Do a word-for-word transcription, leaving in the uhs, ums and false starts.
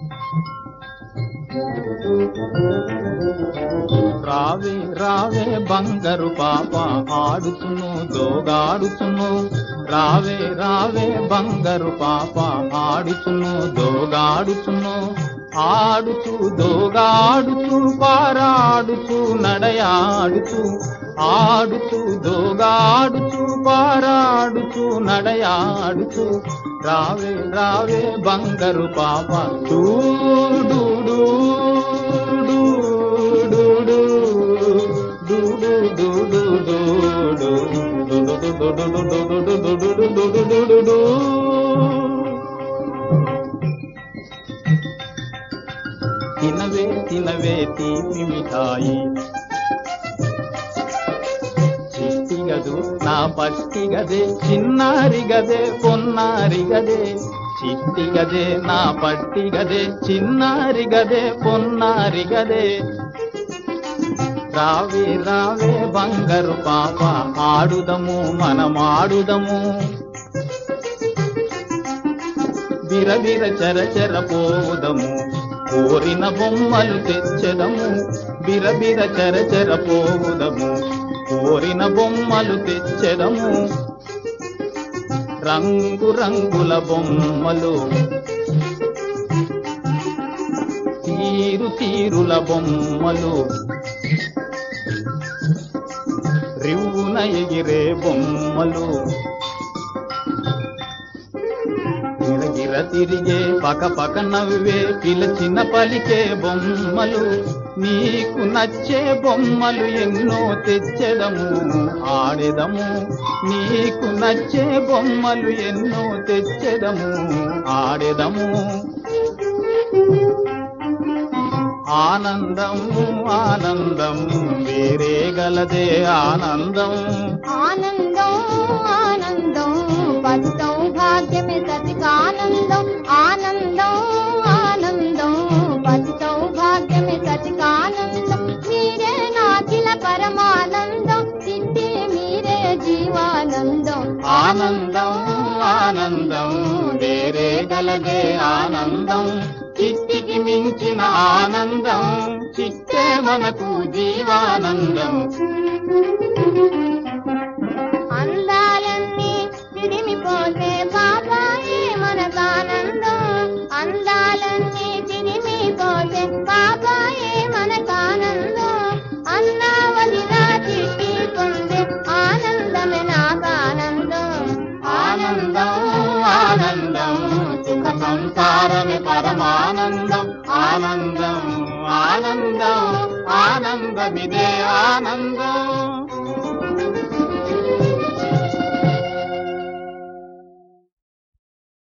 రావే రావే బంగారు పాప ఆడుతును దోగాడుతును రావే రావే బంగారు పాప ఆడుతును దోగాడుతును ఆడుతూ దోగాడుతూ పారాడుతూ నడయాడుతూ ఆడుతూ దోగాడుతూ పారాడుతూ నడయాడుతూ రావే రావే బంగారు పాప చూడు తినవే తినవే తీపి మిఠాయి చిట్టిగదు నా పట్టి గదే చిన్నారి గదే పొన్నారి గదే చిట్టి గదే నా పట్టి గదే చిన్నారి గదే పొన్నారి గదే రావే రావే బంగారు పాప ఆడుదము మనమాడుదము బిరబిర చరచర పోవుదము కోరిన బొమ్మలు తెచ్చదము బిరబిర చరచర పోవుదము కోరిన బొమ్మలు తెచ్చదము రంగు రంగుల బొమ్మలు తీరు తీరుల బొమ్మలు రివ్వున ఎగిరే బొమ్మలు గిరగిర తిరిగే పక పక నవ్వే పిలచిన పలికే బొమ్మలు నీకు నచ్చే బొమ్మలు ఎన్నో తెచ్చెదము ఆడెదము నీకు నచ్చే బొమ్మలు ఎన్నో తెచ్చెదము ఆడెదము ఆనందం ఆనందం వేరే గలదే ఆనందం ఆనందం ఆనందం పతి సౌభాగ్యమే సతికానందం ఆనందం ఆనందం పతి సౌభాగ్యమే సతికానందం మీరే నాకిల పరమానందం చిట్టి మీరే జీవానందం ఆనందం ఆనందం వేరే గలదే ఆనందం చిట్టికి మించిన ఆనందం చిట్టే మనకు జీవానందం అందాలన్నీ తిరిమిపోతే బాబాయే మనకానందం అందాలన్నీ తిరిమిపోతే బాబాయే మనకానందం అన్నా వదిలా చిట్టి పొందే ఆనందమే నాకానందం ఆనందం ఆనందం సుఖ సంసారమే పరమానందం ఆనందం ఆనందం ఆనందమిదే ఆనందం